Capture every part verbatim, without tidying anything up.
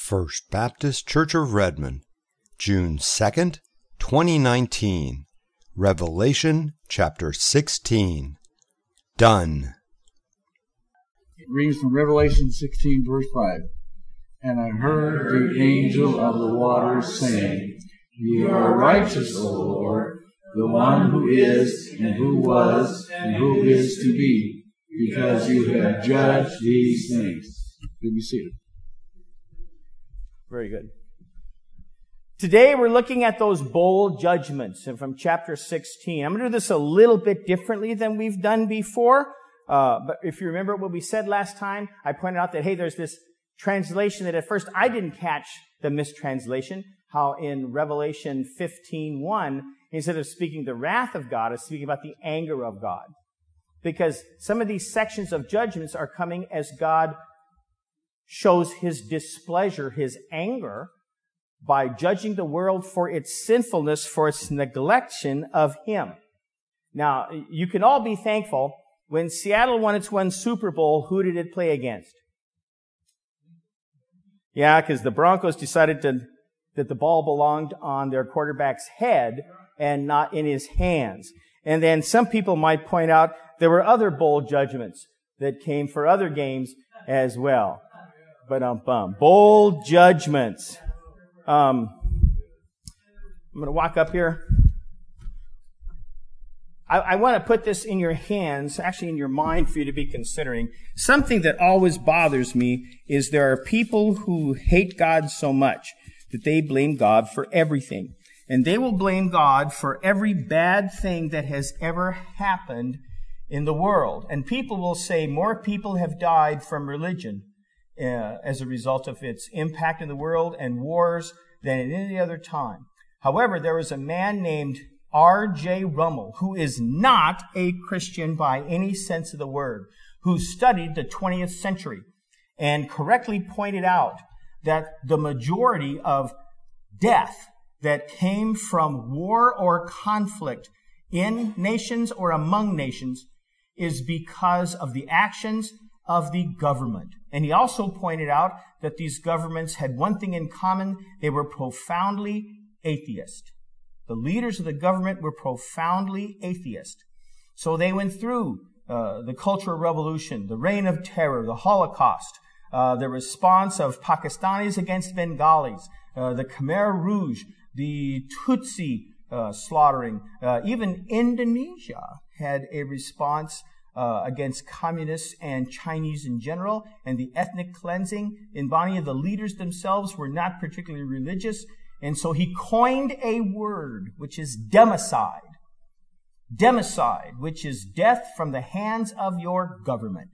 First Baptist Church of Redmond, June second, twenty nineteen. Revelation chapter sixteen. Done. It reads from Revelation sixteen, verse five. And I heard the angel of the waters saying, You are righteous, O Lord, the one who is, and who was, and who is to be, because you have judged these things. You be seated. Very good. Today we're looking at those bowl judgments and from chapter sixteen. I'm going to do this a little bit differently than we've done before. Uh, but if you remember what we said last time, I pointed out that, hey, there's this translation that at first I didn't catch the mistranslation. How in Revelation fifteen one, instead of speaking the wrath of God, it's speaking about the anger of God. Because some of these sections of judgments are coming as God shows His displeasure, His anger, by judging the world for its sinfulness, for its neglection of Him. Now, you can all be thankful. When Seattle won its one Super Bowl, who did it play against? Yeah, because the Broncos decided to, that the ball belonged on their quarterback's head and not in his hands. And then some people might point out there were other bowl judgments that came for other games as well. But um, bum. Bowl judgments. Um, I'm going to walk up here. I, I want to put this in your hands, actually in your mind for you to be considering. Something that always bothers me is there are people who hate God so much that they blame God for everything. And they will blame God for every bad thing that has ever happened in the world. And people will say more people have died from religion Uh, as a result of its impact in the world and wars than at any other time. However, there was a man named R J Rummel, who is not a Christian by any sense of the word, who studied the twentieth century and correctly pointed out that the majority of death that came from war or conflict in nations or among nations is because of the actions of the government. And he also pointed out that these governments had one thing in common. They were profoundly atheist. The leaders of the government were profoundly atheist. So they went through uh, the Cultural Revolution, the Reign of Terror, the Holocaust, uh, the response of Pakistanis against Bengalis, uh, the Khmer Rouge, the Tutsi uh, slaughtering. Uh, even Indonesia had a response Uh, against communists and Chinese in general, and the ethnic cleansing. In Bania, the leaders themselves were not particularly religious, and so he coined a word, which is democide. Democide, which is death from the hands of your government.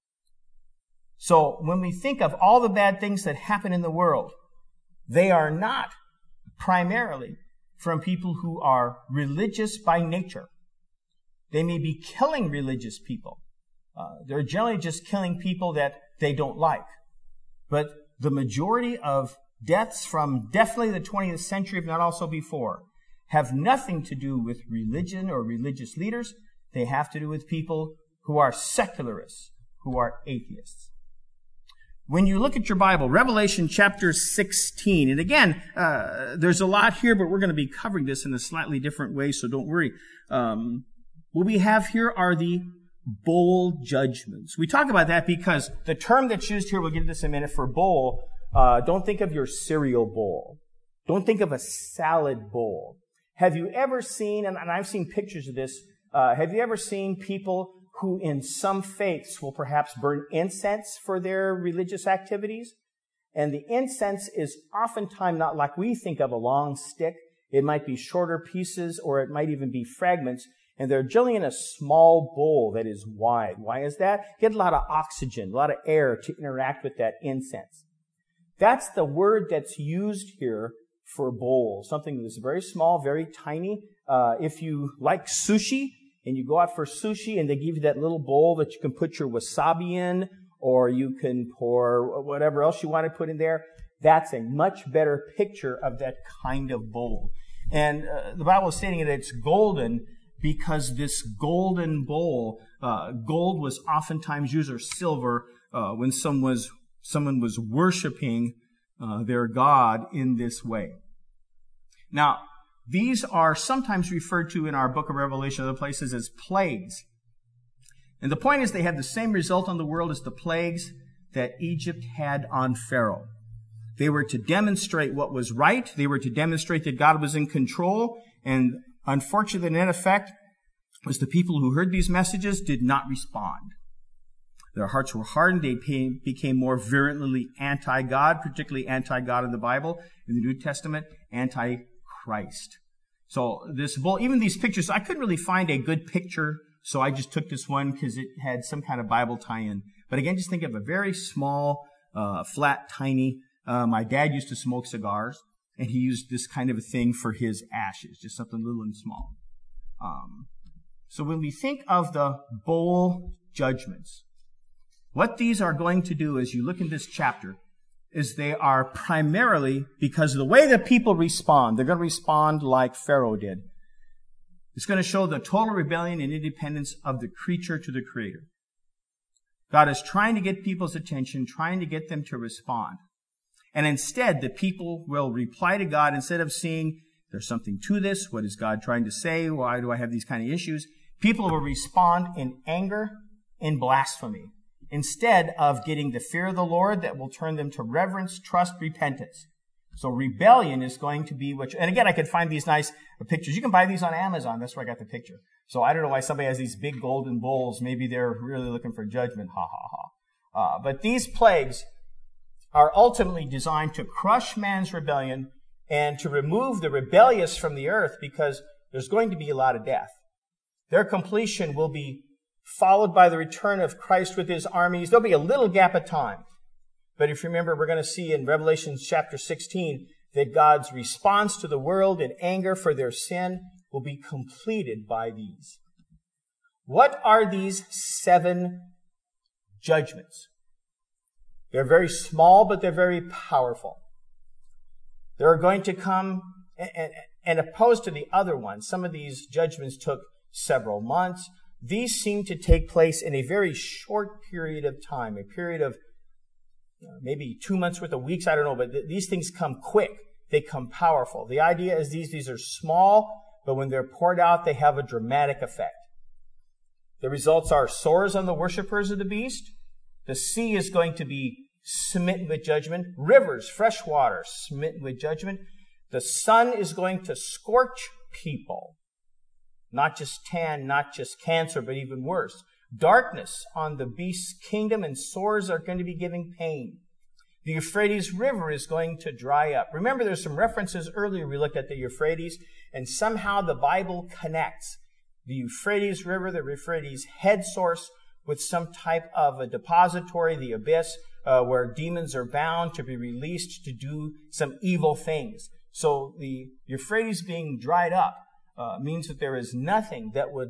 So when we think of all the bad things that happen in the world, they are not primarily from people who are religious by nature. They may be killing religious people. Uh, they're generally just killing people that they don't like. But the majority of deaths from definitely the twentieth century, if not also before, have nothing to do with religion or religious leaders. They have to do with people who are secularists, who are atheists. When you look at your Bible, Revelation chapter sixteen, and again, uh, there's a lot here, but we're going to be covering this in a slightly different way, so don't worry. Um, What we have here are the bowl judgments. We talk about that because the term that's used here, we'll get into this in a minute, for bowl, uh, don't think of your cereal bowl. Don't think of a salad bowl. Have you ever seen, and, and I've seen pictures of this, uh, have you ever seen people who in some faiths will perhaps burn incense for their religious activities? And the incense is oftentimes not like we think of a long stick. It might be shorter pieces, or it might even be fragments. And they're generally in a small bowl that is wide. Why is that? Get a lot of oxygen, a lot of air to interact with that incense. That's the word that's used here for bowl. Something that's very small, very tiny. Uh, if you like sushi and you go out for sushi and they give you that little bowl that you can put your wasabi in, or you can pour whatever else you want to put in there, that's a much better picture of that kind of bowl. And uh, the Bible is stating that it's golden, because this golden bowl, uh, gold was oftentimes used, or silver, uh, when some was, someone was worshiping uh, their God in this way. Now, these are sometimes referred to in our book of Revelation, other places, as plagues. And the point is they have the same result on the world as the plagues that Egypt had on Pharaoh. They were to demonstrate what was right. They were to demonstrate that God was in control. And unfortunately, the net effect was the people who heard these messages did not respond. Their hearts were hardened. They became more virulently anti-God, particularly anti-God in the Bible, in the New Testament, anti-Christ. So this bull, even these pictures, I couldn't really find a good picture, so I just took this one because it had some kind of Bible tie-in. But again, just think of a very small, uh, flat, tiny. Uh, my dad used to smoke cigars, and he used this kind of a thing for his ashes, just something little and small. Um, so when we think of the bowl judgments, what these are going to do as you look in this chapter is they are primarily, because of the way that people respond, they're going to respond like Pharaoh did. It's going to show the total rebellion and independence of the creature to the Creator. God is trying to get people's attention, trying to get them to respond. And instead, the people will reply to God instead of seeing there's something to this. What is God trying to say? Why do I have these kind of issues? People will respond in anger and blasphemy instead of getting the fear of the Lord that will turn them to reverence, trust, repentance. So rebellion is going to be what, you, and again, I could find these nice pictures. You can buy these on Amazon. That's where I got the picture. So I don't know why somebody has these big golden bowls. Maybe they're really looking for judgment. Ha, ha, ha. Uh, but these plagues are ultimately designed to crush man's rebellion and to remove the rebellious from the earth, because there's going to be a lot of death. Their completion will be followed by the return of Christ with his armies. There'll be a little gap of time. But if you remember, we're going to see in Revelation chapter sixteen that God's response to the world in anger for their sin will be completed by these. What are these seven judgments? They're very small, but they're very powerful. They're going to come, and, and opposed to the other ones, some of these judgments took several months. These seem to take place in a very short period of time, a period of you know, maybe two months worth of weeks, I don't know, but th- these things come quick. They come powerful. The idea is these, these are small, but when they're poured out, they have a dramatic effect. The results are sores on the worshipers of the beast. The sea is going to be smitten with judgment. Rivers, fresh water, smitten with judgment. The sun is going to scorch people. Not just tan, not just cancer, but even worse. Darkness on the beast's kingdom, and sores are going to be giving pain. The Euphrates River is going to dry up. Remember, there's some references earlier we looked at the Euphrates, and somehow the Bible connects the Euphrates River, the Euphrates head source, with some type of a depository, the abyss, uh, where demons are bound to be released to do some evil things. So the Euphrates being dried up uh, means that there is nothing that would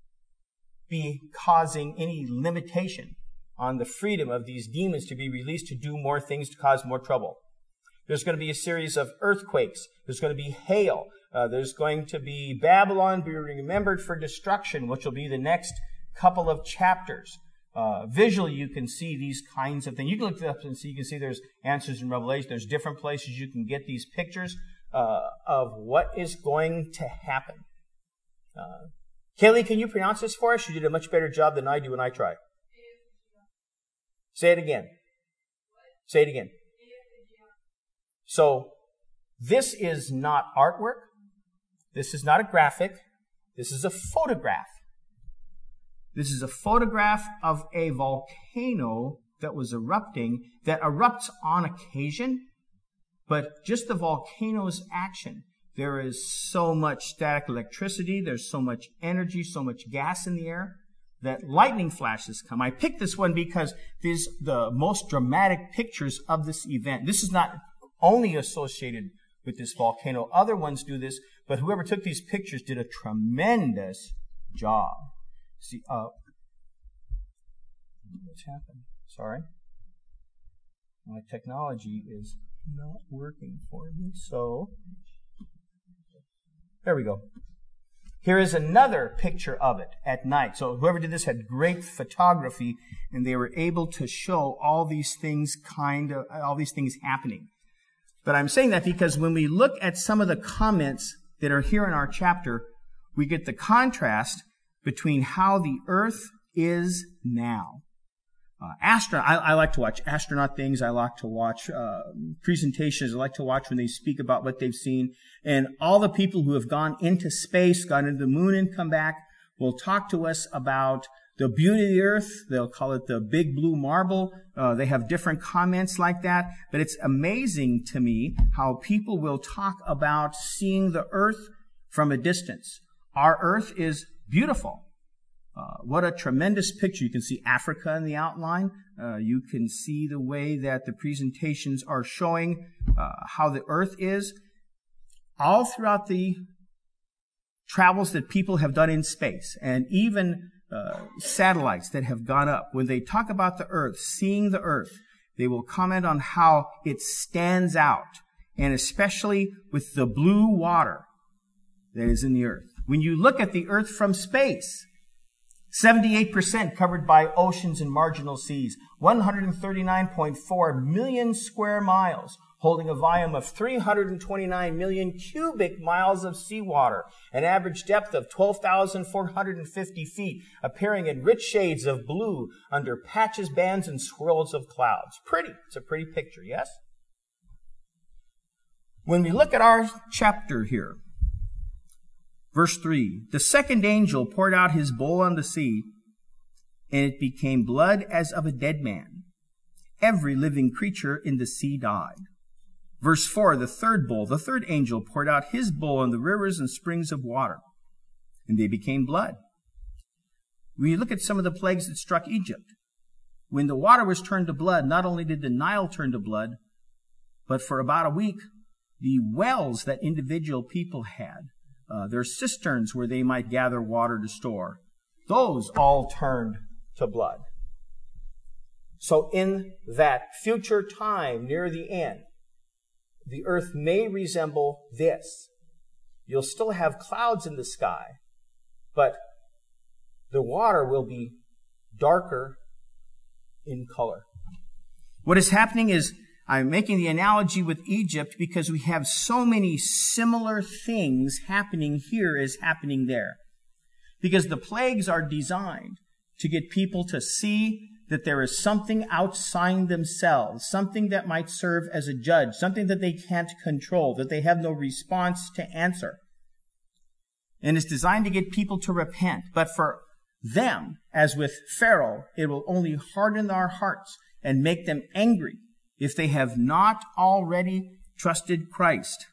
be causing any limitation on the freedom of these demons to be released to do more things, to cause more trouble. There's going to be a series of earthquakes. There's going to be hail. Uh, there's going to be Babylon be remembered for destruction, which will be the next couple of chapters. Uh, visually, you can see these kinds of things. You can look it up and see, you can see there's answers in Revelation. There's different places you can get these pictures uh, of what is going to happen. Uh, Kaylee, can you pronounce this for us? You did a much better job than I do when I try. Say it again. Say it again. So, this is not artwork. This is not a graphic. This is a photograph. This is a photograph of a volcano that was erupting, that erupts on occasion, but just the volcano's action. There is so much static electricity, there's so much energy, so much gas in the air, that lightning flashes come. I picked this one because these are the most dramatic pictures of this event. This is not only associated with this volcano. Other ones do this, but whoever took these pictures did a tremendous job. See, uh, what's happened? Sorry. My technology is not working for me, so there we go. Here is another picture of it at night. So whoever did this had great photography, and they were able to show all these things kind of, all these things happening. But I'm saying that because when we look at some of the comments that are here in our chapter, we get the contrast between how the earth is now. Uh, astro- I, I like to watch astronaut things. I like to watch uh, presentations. I like to watch when they speak about what they've seen. And all the people who have gone into space, gone into the moon and come back, will talk to us about the beauty of the earth. They'll call it the big blue marble. Uh, they have different comments like that. But it's amazing to me how people will talk about seeing the earth from a distance. Our earth is beautiful. Uh, what a tremendous picture. You can see Africa in the outline. Uh, you can see the way that the presentations are showing uh, how the earth is. All throughout the travels that people have done in space, and even uh, satellites that have gone up, when they talk about the earth, seeing the earth, they will comment on how it stands out, and especially with the blue water that is in the earth. When you look at the earth from space, seventy-eight percent covered by oceans and marginal seas, one hundred thirty-nine point four million square miles, holding a volume of three hundred twenty-nine million cubic miles of seawater, an average depth of twelve thousand four hundred fifty feet, appearing in rich shades of blue under patches, bands, and swirls of clouds. Pretty. It's a pretty picture, yes? When we look at our chapter here, verse three, the second angel poured out his bowl on the sea, and it became blood as of a dead man. Every living creature in the sea died. Verse four, the third bowl, the third angel poured out his bowl on the rivers and springs of water, and they became blood. When you look at some of the plagues that struck Egypt, when the water was turned to blood, not only did the Nile turn to blood, but for about a week, the wells that individual people had, Uh, their cisterns where they might gather water to store, those all turned to blood. So in that future time near the end, the earth may resemble this. You'll still have clouds in the sky, but the water will be darker in color. What is happening is, I'm making the analogy with Egypt because we have so many similar things happening here as happening there. Because the plagues are designed to get people to see that there is something outside themselves, something that might serve as a judge, something that they can't control, that they have no response to answer. And it's designed to get people to repent. But for them, as with Pharaoh, it will only harden our hearts and make them angry if they have not already trusted Christ.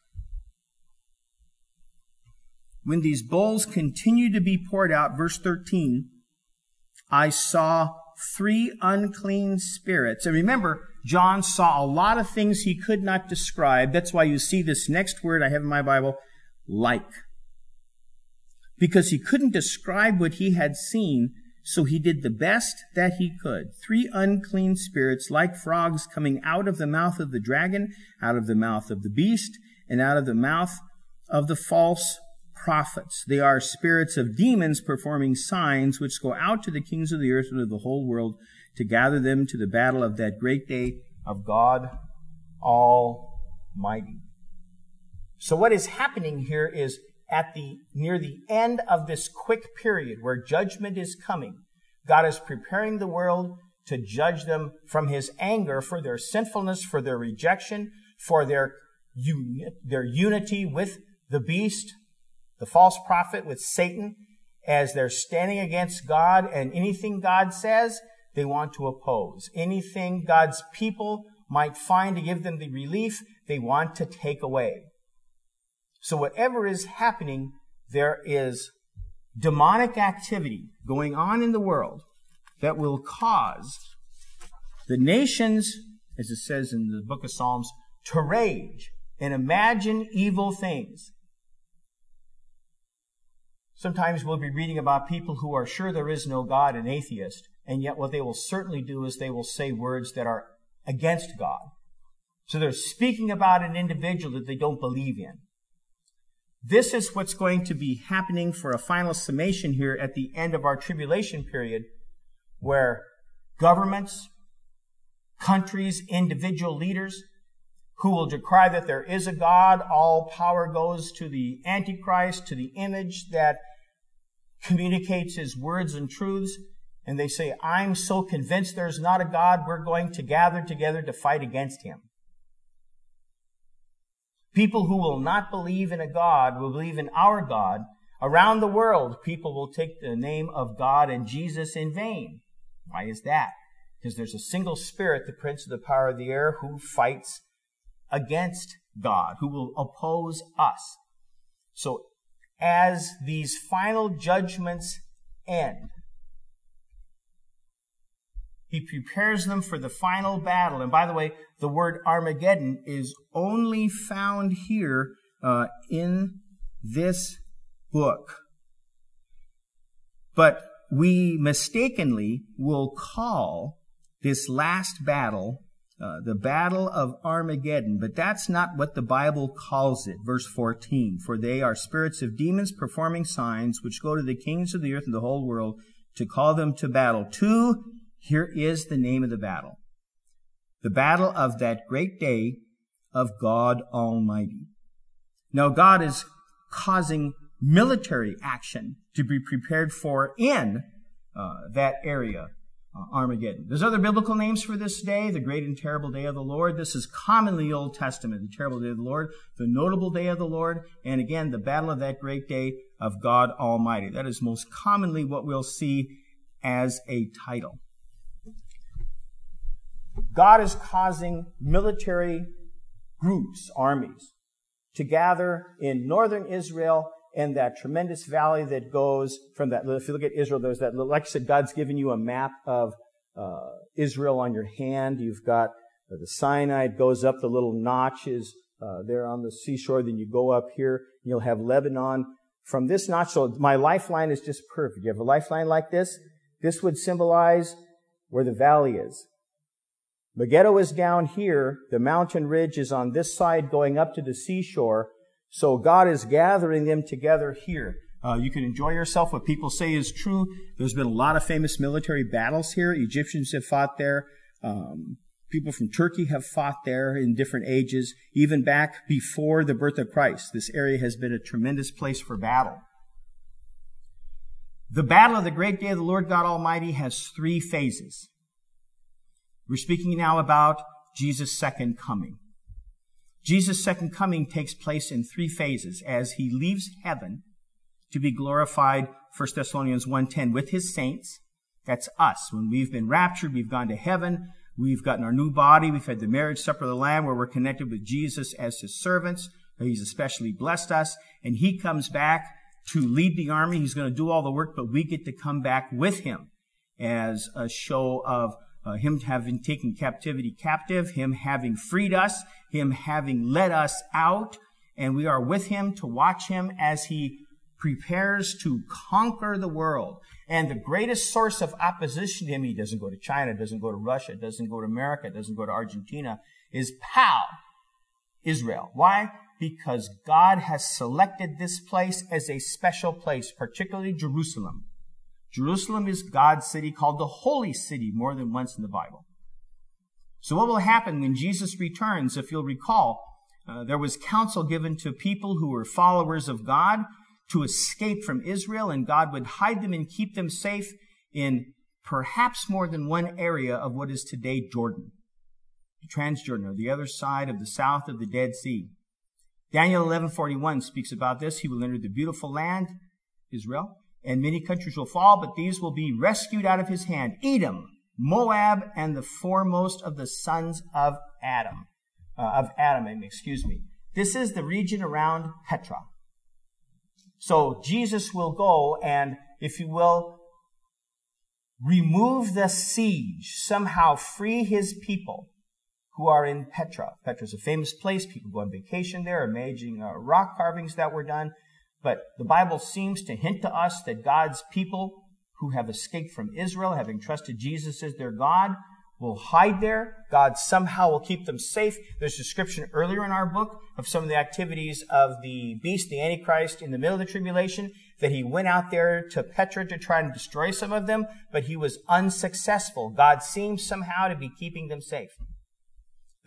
When these bowls continue to be poured out, verse thirteen, I saw three unclean spirits. And remember, John saw a lot of things he could not describe. That's why you see this next word I have in my Bible, like. Because he couldn't describe what he had seen, so he did the best that he could. Three unclean spirits, like frogs, coming out of the mouth of the dragon, out of the mouth of the beast, and out of the mouth of the false prophets. They are spirits of demons performing signs, which go out to the kings of the earth and of the whole world to gather them to the battle of that great day of God Almighty. So what is happening here is, at the near the end of this quick period where judgment is coming, God is preparing the world to judge them from his anger for their sinfulness, for their rejection, for their, uni- their unity with the beast, the false prophet, with Satan, as they're standing against God, and anything God says, they want to oppose. Anything God's people might find to give them the relief, they want to take away. So whatever is happening, there is demonic activity going on in the world that will cause the nations, as it says in the book of Psalms, to rage and imagine evil things. Sometimes we'll be reading about people who are sure there is no God, an atheist, and yet what they will certainly do is they will say words that are against God. So they're speaking about an individual that they don't believe in. This is what's going to be happening for a final summation here at the end of our tribulation period, where governments, countries, individual leaders who will decry that there is a God. All power goes to the Antichrist, to the image that communicates his words and truths. And they say, I'm so convinced there's not a God, we're going to gather together to fight against him. People who will not believe in a God will believe in our God. Around the world, people will take the name of God and Jesus in vain. Why is that? Because there's a single spirit, the prince of the power of the air, who fights against God, who will oppose us. So as these final judgments end, he prepares them for the final battle. And by the way, the word Armageddon is only found here uh, in this book. But we mistakenly will call this last battle uh, the Battle of Armageddon. But that's not what the Bible calls it. Verse fourteen, for they are spirits of demons performing signs, which go to the kings of the earth and the whole world to call them to battle. To Here is the name of the battle. The battle of that great day of God Almighty. Now, God is causing military action to be prepared for in uh, that area, uh, Armageddon. There's other biblical names for this day, the great and terrible day of the Lord. This is commonly the Old Testament, the terrible day of the Lord, the notable day of the Lord, and again, the battle of that great day of God Almighty. That is most commonly what we'll see as a title. God is causing military groups, armies, to gather in northern Israel and that tremendous valley that goes from that. If you look at Israel, there's that, like I said, God's given you a map of uh, Israel on your hand. You've got uh, the Sinai, it goes up, the little notches uh, there on the seashore. Then you go up here, and you'll have Lebanon. From this notch, so my lifeline is just perfect. You have a lifeline like this. This would symbolize where the valley is. Megiddo is down here. The mountain ridge is on this side going up to the seashore. So God is gathering them together here. Uh, you can enjoy yourself. What people say is true. There's been a lot of famous military battles here. Egyptians have fought there. Um, people from Turkey have fought there in different ages. Even back before the birth of Christ, this area has been a tremendous place for battle. The battle of the great day of the Lord God Almighty has three phases. We're speaking now about Jesus' second coming. Jesus' second coming takes place in three phases as he leaves heaven to be glorified, First Thessalonians one ten, with his saints. That's us. When we've been raptured, we've gone to heaven. We've gotten our new body. We've had the marriage supper of the Lamb where we're connected with Jesus as his servants. He's especially blessed us. And he comes back to lead the army. He's going to do all the work, but we get to come back with him as a show of Uh, him having taken captivity captive, him having freed us, him having led us out, and we are with him to watch him as he prepares to conquer the world. And the greatest source of opposition to him, he doesn't go to China, doesn't go to Russia, doesn't go to America, doesn't go to Argentina, is POW, Israel. Why? Because God has selected this place as a special place, particularly Jerusalem. Jerusalem is God's city, called the Holy City more than once in the Bible. So what will happen when Jesus returns? If you'll recall, uh, there was counsel given to people who were followers of God to escape from Israel, and God would hide them and keep them safe in perhaps more than one area of what is today Jordan, Transjordan, or the other side of the south of the Dead Sea. Daniel eleven forty-one speaks about this. He will enter the beautiful land, Israel, and many countries will fall, but these will be rescued out of his hand. Edom, Moab, and the foremost of the sons of Adam, uh, of Adam, excuse me. This is the region around Petra. So Jesus will go and, if you will, remove the siege, somehow free his people who are in Petra. Petra is a famous place. People go on vacation there, amazing uh, rock carvings that were done. But the Bible seems to hint to us that God's people who have escaped from Israel, having trusted Jesus as their God, will hide there. God somehow will keep them safe. There's a description earlier in our book of some of the activities of the beast, the Antichrist, in the middle of the tribulation, that he went out there to Petra to try and destroy some of them, but he was unsuccessful. God seems somehow to be keeping them safe.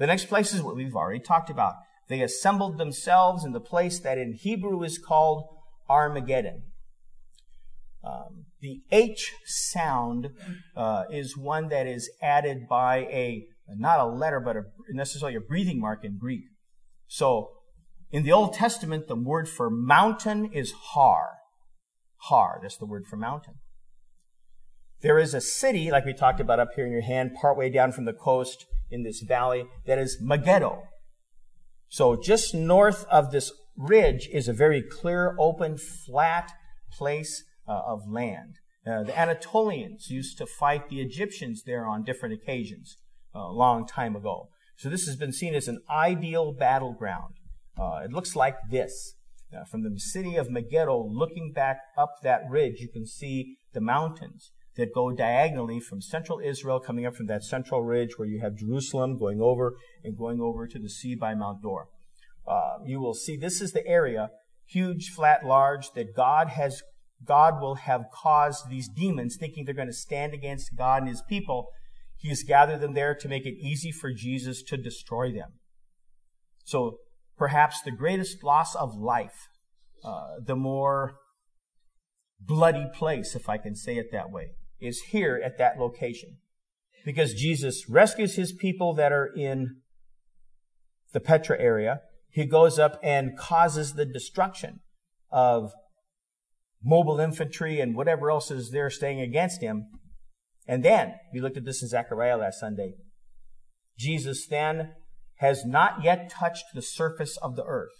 The next place is what we've already talked about. They assembled themselves in the place that in Hebrew is called Armageddon. Um, the H sound uh, is one that is added by a, not a letter, but a, necessarily a breathing mark in Greek. So, in the Old Testament, the word for mountain is Har. Har, that's the word for mountain. There is a city, like we talked about up here in your hand, partway down from the coast in this valley, that is Megiddo. So just north of this ridge is a very clear, open, flat place uh, of land. Uh, the Anatolians used to fight the Egyptians there on different occasions uh, a long time ago. So this has been seen as an ideal battleground. Uh, it looks like this. Uh, from the city of Megiddo, looking back up that ridge, you can see the mountains that go diagonally from central Israel, coming up from that central ridge where you have Jerusalem going over and going over to the sea by Mount Dor. Uh, you will see this is the area, huge, flat, large, that God has, God will have caused these demons, thinking they're going to stand against God and His people. He has gathered them there to make it easy for Jesus to destroy them. So perhaps the greatest loss of life, uh, the more bloody place, if I can say it that way, is here at that location. Because Jesus rescues His people that are in the Petra area. He goes up and causes the destruction of mobile infantry and whatever else is there staying against Him. And then, we looked at this in Zechariah last Sunday, Jesus then has not yet touched the surface of the earth.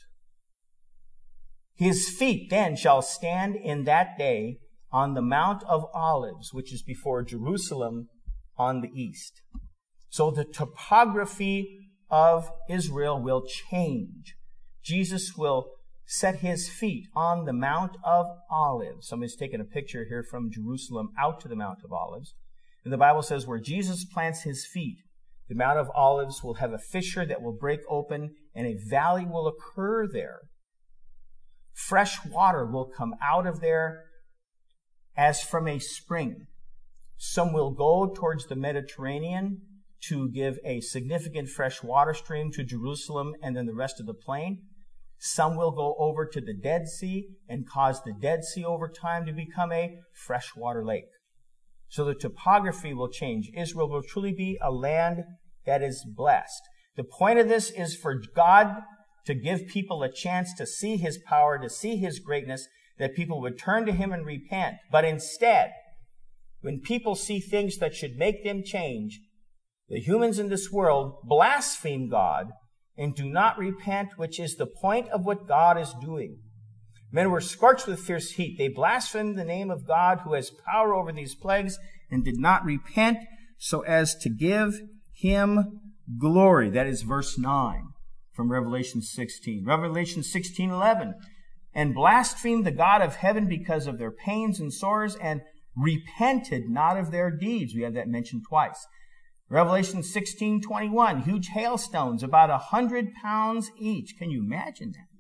His feet then shall stand in that day on the Mount of Olives, which is before Jerusalem on the east. So the topography of Israel will change. Jesus will set His feet on the Mount of Olives. Somebody's taken a picture here from Jerusalem out to the Mount of Olives. And the Bible says where Jesus plants His feet, the Mount of Olives will have a fissure that will break open and a valley will occur there. Fresh water will come out of there as from a spring. Some will go towards the Mediterranean to give a significant fresh water stream to Jerusalem and then the rest of the plain. Some will go over to the Dead Sea and cause the Dead Sea over time to become a freshwater lake. So the topography will change. Israel will truly be a land that is blessed. The point of this is for God to give people a chance to see His power, to see His greatness, that people would turn to Him and repent. But instead, when people see things that should make them change, the humans in this world blaspheme God and do not repent, which is the point of what God is doing. Men were scorched with fierce heat. They blasphemed the name of God who has power over these plagues and did not repent so as to give Him glory. That is verse nine from Revelation sixteen. Revelation sixteen eleven. And blasphemed the God of heaven because of their pains and sores and repented not of their deeds. We have that mentioned twice. Revelation sixteen twenty-one. Huge hailstones, about a hundred pounds each. Can you imagine that?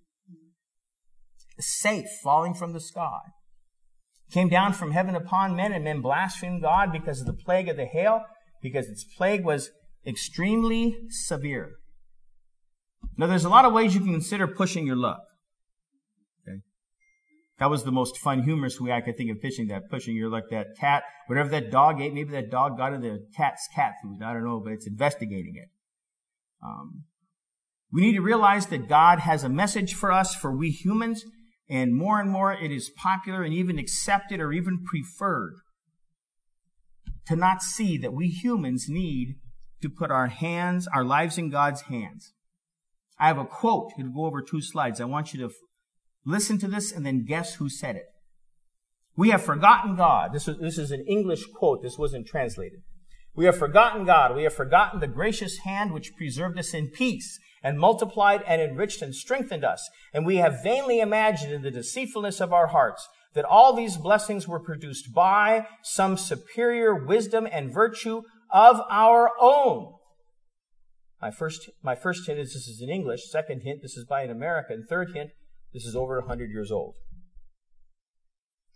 Safe falling from the sky. Came down from heaven upon men, and men blasphemed God because of the plague of the hail, because its plague was extremely severe. Now, there's a lot of ways you can consider pushing your luck. Okay? That was the most fun, humorous way I could think of pitching that, pushing your luck. That cat, whatever that dog ate, maybe that dog got into the cat's cat food. I don't know, but it's investigating it. Um, we need to realize that God has a message for us, for we humans, and more and more it is popular and even accepted or even preferred to not see that we humans need to put our hands, our lives in God's hands. I have a quote. It'll go over two slides. I want you to f- listen to this and then guess who said it. We have forgotten God. This is, this is an English quote. This wasn't translated. We have forgotten God. We have forgotten the gracious hand which preserved us in peace and multiplied and enriched and strengthened us. And we have vainly imagined in the deceitfulness of our hearts that all these blessings were produced by some superior wisdom and virtue of our own. My first, my first hint is this is in English. Second hint, this is by an American. Third hint, this is over one hundred years old.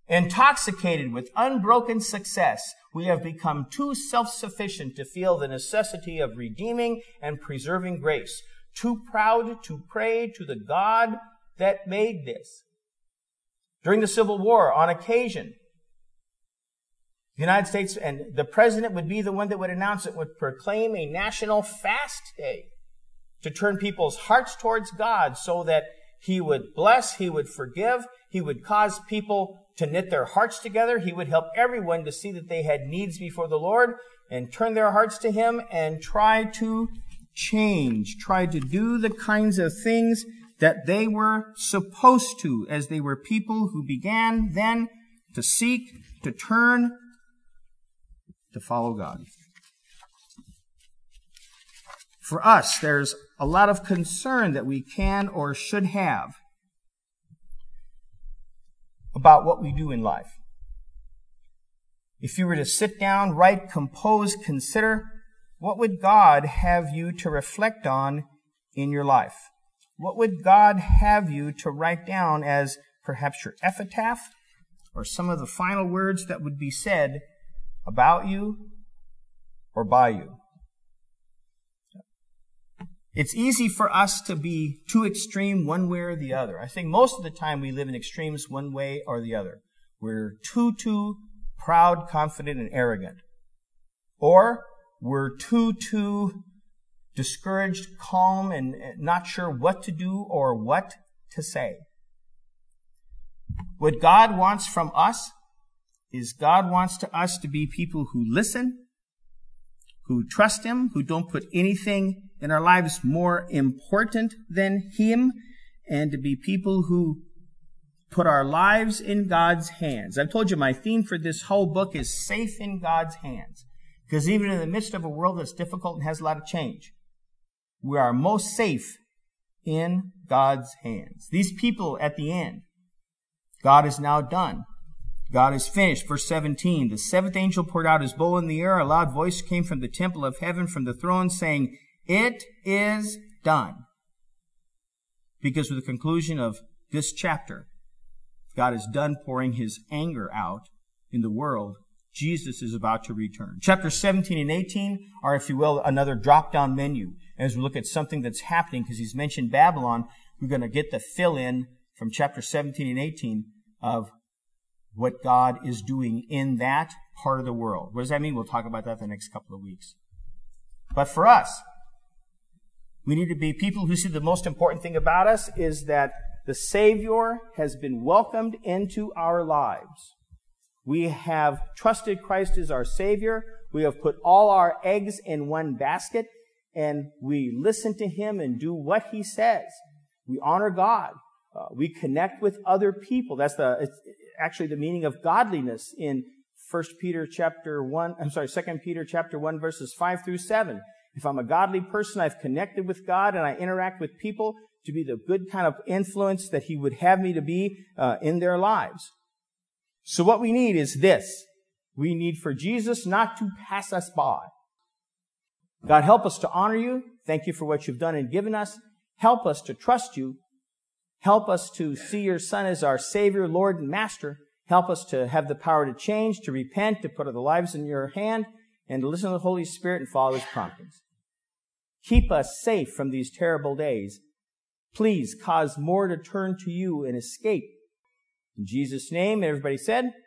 Intoxicated with unbroken success, we have become too self-sufficient to feel the necessity of redeeming and preserving grace, too proud to pray to the God that made this. During the Civil War, on occasion, the United States and the president would be the one that would announce it, would proclaim a national fast day to turn people's hearts towards God so that He would bless, He would forgive, He would cause people to knit their hearts together. He would help everyone to see that they had needs before the Lord and turn their hearts to Him and try to change, try to do the kinds of things that they were supposed to, as they were people who began then to seek, to turn, to follow God. For us, there's a lot of concern that we can or should have about what we do in life. If you were to sit down, write, compose, consider, what would God have you to reflect on in your life? What would God have you to write down as perhaps your epitaph or some of the final words that would be said about you or by you? It's easy for us to be too extreme one way or the other. I think most of the time we live in extremes one way or the other. We're too, too proud, confident, and arrogant. Or we're too, too discouraged, calm, and not sure what to do or what to say. What God wants from us is God wants to us to be people who listen, who trust Him, who don't put anything in our lives more important than Him, and to be people who put our lives in God's hands. I've told you my theme for this whole book is safe in God's hands. Because even in the midst of a world that's difficult and has a lot of change, we are most safe in God's hands. These people at the end, God is now done. God is finished. Verse seventeen, the seventh angel poured out his bowl in the air. A loud voice came from the temple of heaven, from the throne, saying, "It is done." Because with the conclusion of this chapter, God is done pouring His anger out in the world. Jesus is about to return. Chapter seventeen and eighteen are, if you will, another drop-down menu. As we look at something that's happening, because He's mentioned Babylon, we're going to get the fill-in from chapter seventeen and eighteen of what God is doing in that part of the world. What does that mean? We'll talk about that the next couple of weeks. But for us, we need to be people who see the most important thing about us is that the Savior has been welcomed into our lives. We have trusted Christ as our Savior. We have put all our eggs in one basket, and we listen to Him and do what He says. We honor God. Uh, we connect with other people. That's the it's actually the meaning of godliness in First Peter chapter one. I'm sorry, Second Peter chapter one, verses five through seven. If I'm a godly person, I've connected with God and I interact with people to be the good kind of influence that He would have me to be uh, in their lives. So what we need is this. We need for Jesus not to pass us by. God, help us to honor You. Thank You for what You've done and given us. Help us to trust You. Help us to see Your Son as our Savior, Lord, and Master. Help us to have the power to change, to repent, to put our lives in Your hand, and to listen to the Holy Spirit and follow His promptings. Keep us safe from these terrible days. Please cause more to turn to You and escape. In Jesus' name, everybody said,